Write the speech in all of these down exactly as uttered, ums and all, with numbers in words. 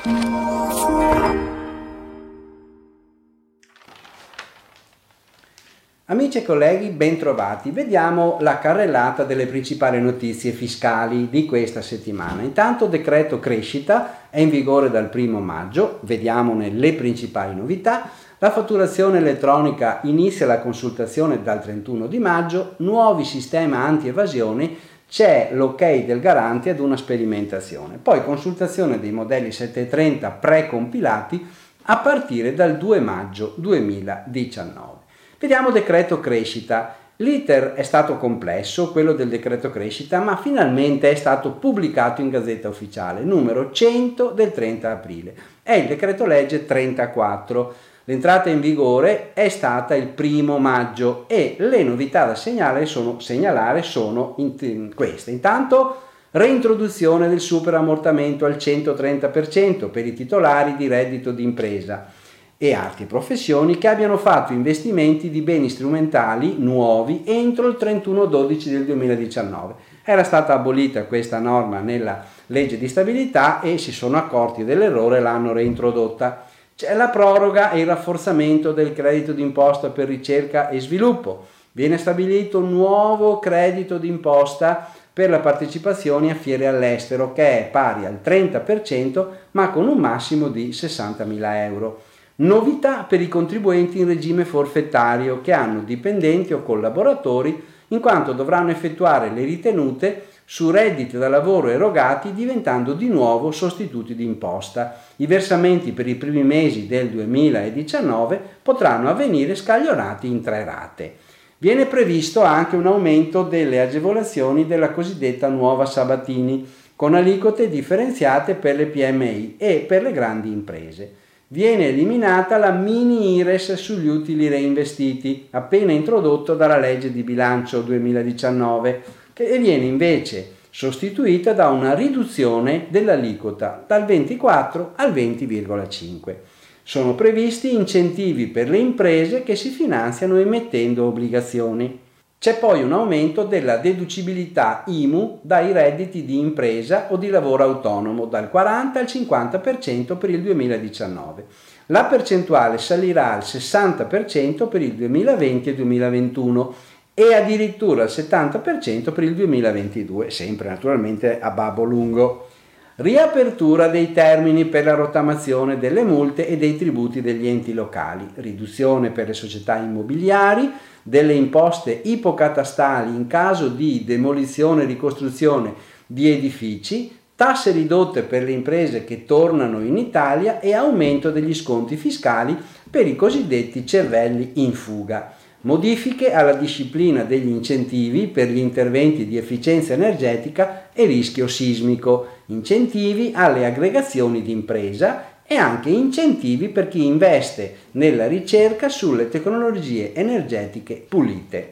Amici e colleghi, bentrovati. Vediamo la carrellata delle principali notizie fiscali di questa settimana. Intanto decreto crescita è in vigore dal primo maggio, vediamone le principali novità. La fatturazione elettronica inizia la consultazione dal trentuno di maggio, nuovi sistemi anti-evasioni, c'è l'ok del garante ad una sperimentazione. Poi consultazione dei modelli settecentotrenta precompilati a partire dal due maggio duemiladiciannove. Vediamo decreto crescita. L'iter è stato complesso, quello del decreto crescita, ma finalmente è stato pubblicato in Gazzetta Ufficiale, numero cento del trenta aprile. È il decreto legge trentaquattro. L'entrata in vigore è stata il primo maggio e le novità da segnalare sono, segnalare sono in, in queste. Intanto, reintroduzione del superammortamento al centotrenta per cento per i titolari di reddito d'impresa e altre professioni che abbiano fatto investimenti di beni strumentali nuovi entro il trentuno dicembre del duemiladiciannove. Era stata abolita questa norma nella legge di stabilità e si sono accorti dell'errore e l'hanno reintrodotta. C'è la proroga e il rafforzamento del credito d'imposta per ricerca e sviluppo. Viene stabilito un nuovo credito d'imposta per la partecipazione a fiere all'estero che è pari al trenta per cento ma con un massimo di sessantamila euro. Novità per i contribuenti in regime forfettario che hanno dipendenti o collaboratori in quanto dovranno effettuare le ritenute su redditi da lavoro erogati diventando di nuovo sostituti di imposta. I versamenti per i primi mesi del duemiladiciannove potranno avvenire scaglionati in tre rate. Viene previsto anche un aumento delle agevolazioni della cosiddetta nuova Sabatini con aliquote differenziate per le P M I e per le grandi imprese. Viene eliminata la mini IRES sugli utili reinvestiti, appena introdotto dalla legge di bilancio duemiladiciannove, che viene invece sostituita da una riduzione dell'aliquota dal ventiquattro al venti virgola cinque. Sono previsti incentivi per le imprese che si finanziano emettendo obbligazioni. C'è poi un aumento della deducibilità I M U dai redditi di impresa o di lavoro autonomo dal quaranta al cinquanta per cento per il duemiladiciannove. La percentuale salirà al sessanta per cento per il duemilaventi e duemilaventuno e addirittura al settanta per cento per il duemilaventidue, sempre naturalmente a babbo lungo. Riapertura dei termini per la rottamazione delle multe e dei tributi degli enti locali, riduzione per le società immobiliari, delle imposte ipocatastali in caso di demolizione e ricostruzione di edifici, tasse ridotte per le imprese che tornano in Italia e aumento degli sconti fiscali per i cosiddetti cervelli in fuga. Modifiche alla disciplina degli incentivi per gli interventi di efficienza energetica e rischio sismico, incentivi alle aggregazioni di impresa e anche incentivi per chi investe nella ricerca sulle tecnologie energetiche pulite.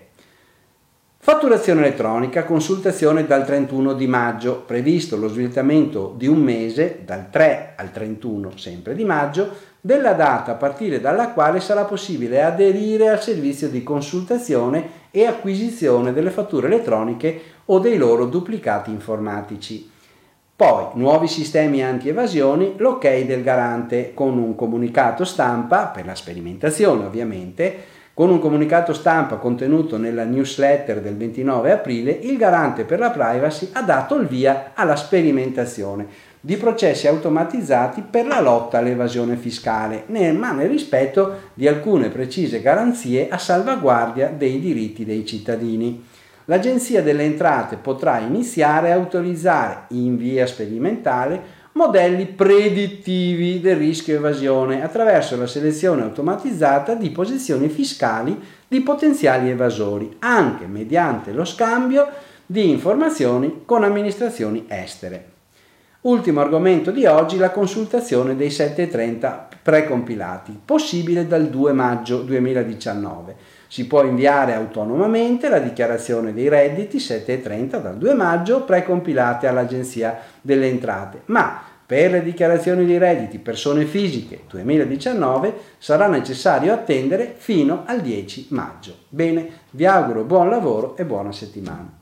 Fatturazione elettronica, consultazione dal trentuno di maggio, previsto lo slittamento di un mese, dal tre al trentuno sempre di maggio, della data a partire dalla quale sarà possibile aderire al servizio di consultazione e acquisizione delle fatture elettroniche o dei loro duplicati informatici. Poi, nuovi sistemi anti-evasioni, l'ok del garante con un comunicato stampa, per la sperimentazione ovviamente, con un comunicato stampa contenuto nella newsletter del ventinove aprile, il garante per la privacy ha dato il via alla sperimentazione di processi automatizzati per la lotta all'evasione fiscale, ma nel rispetto di alcune precise garanzie a salvaguardia dei diritti dei cittadini. L'Agenzia delle Entrate potrà iniziare a autorizzare in via sperimentale modelli predittivi del rischio evasione attraverso la selezione automatizzata di posizioni fiscali di potenziali evasori, anche mediante lo scambio di informazioni con amministrazioni estere. Ultimo argomento di oggi, la consultazione dei settecentotrenta precompilati, possibile dal due maggio duemiladiciannove. Si può inviare autonomamente la dichiarazione dei redditi settecentotrenta dal due maggio precompilate all'Agenzia delle Entrate, ma per le dichiarazioni dei redditi persone fisiche duemiladiciannove sarà necessario attendere fino al dieci maggio. Bene, vi auguro buon lavoro e buona settimana.